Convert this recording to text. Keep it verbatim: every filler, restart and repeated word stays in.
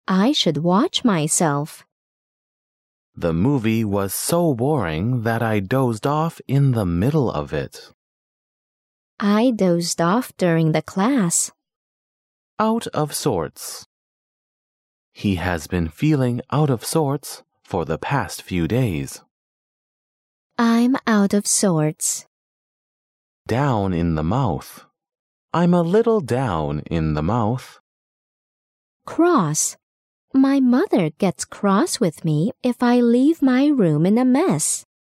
I should watch myself. The movie was so boring that I dozed off in the middle of it. I dozed off during the class. Out of sorts. He has been feeling out of sorts for the past few days. I'm out of sorts. Down in the mouth. I'm a little down in the mouth. Cross. My mother gets cross with me if I leave my room in a mess.